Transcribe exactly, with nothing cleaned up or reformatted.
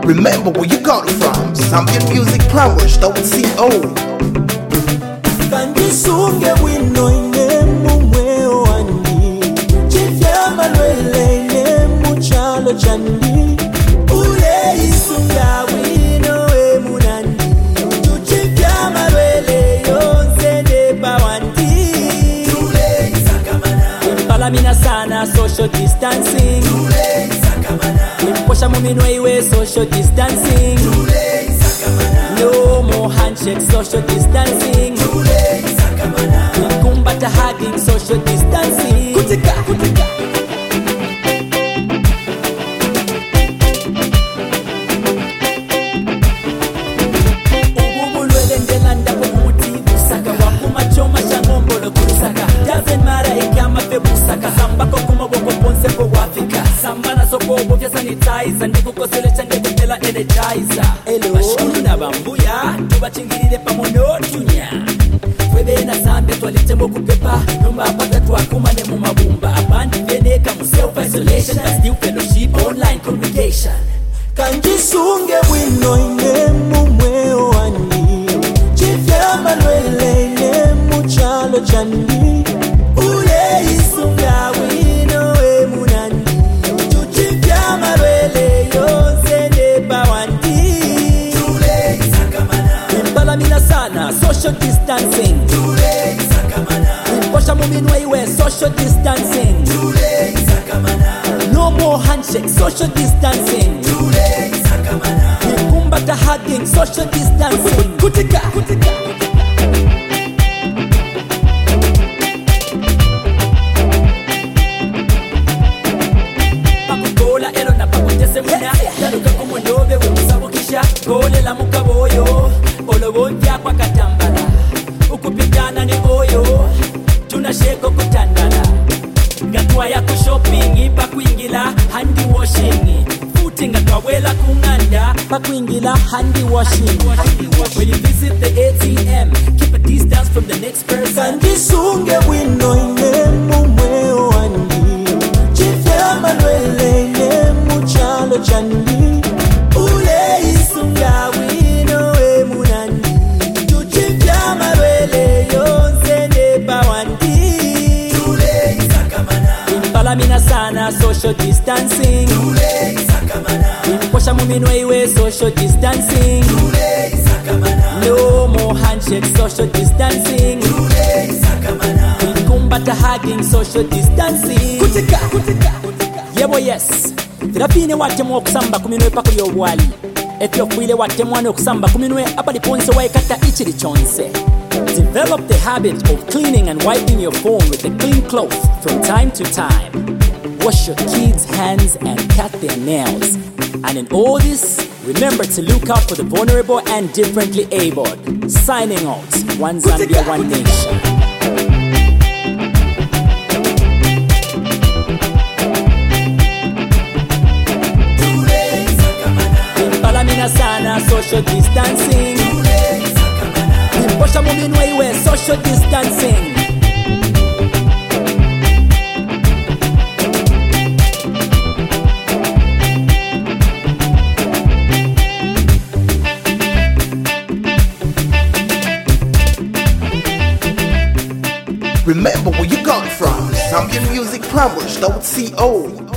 Remember where you got it from. Zambian Music Plumbers dot co. Kanjisunge wino ine mumwe wandi Chifya malwele ine muchalo chandi Ule isunga wino e munandi Chifya malwele yonse deba wandi Tule isakamana Impalamina sana social distancing Tule isakamana Imposha muminwe iwe social distancing Tule isakamana No more handshake social distancing Kumbata hugging social distancing Kutika, kutika Ububulwele ndelanda kumuti busaka Wakuma choma shangombolo kusaka Doesn't matter ikama fe busaka Sambako kumaboko ponse po wafika Sambana soko bovya sanitizer Ndiku kosele change kutela energizer Bashulu na bambuya Tuba chingiride pamono tunya Kwebe na sambe twalitemo kupepa Numba apata tuakumane mu mabumba Abandi veneka mu self-isolation But still fellowship online congregation Kanjisunge wino ine mumwe wani Chifya malwele ine muchalo chandi Ule isunga wino e munandi Chifya malwele yonse neba wandi Tule isakamana Impalamina sana social distancing Tule isakamana Imposha muminwe iwe social distancing Tule isakamana No more handshake social distancing Tule isakamana Kumbata hugging social distancing Kutika Kutika Pakukola elo na pakutese muna Yaluka kumondobe umusabukisha Kole la mukaboyo Olobonja kwa katambala Ukupitana ni oyo Tunasheko kutandala Gatwa ya kushopping Ipa kuingila handi washing Futi ngatwa wela kunganda Pa kuingila handi washing When you visit the A T M Keep a distance from the next person Kanjisunge wino ine mumwe wandi Chifya malwele ine muchalo chandi Ule isunga wino e munandi Chifya malwele yonse neba wandi Tule isakamana Impalamina sana social distancing Tule isakamana Imposha muminwe iwe social distancing Tule isakamana No more handshake social distancing Tule isakamana Kumbata hugging social distancing Kutika Kutika Yebo yes Filapine watemu okusamba kuminwe pako yobwali Etiofuile watemwane okusamba kuminwe apaliponse waikata ichiri chonse Develop the habit of cleaning and wiping your phone with a clean cloth from time to time. Wash your kids' hands and cut their nails. And in all this, remember to look out for the vulnerable and differently abled. Signing out, One Zambia, One Nation. Impalamina sana social distancing. Imposha muminwe iwe social distancing. Remember where you got it from. Zambian Music Plumbers dot co.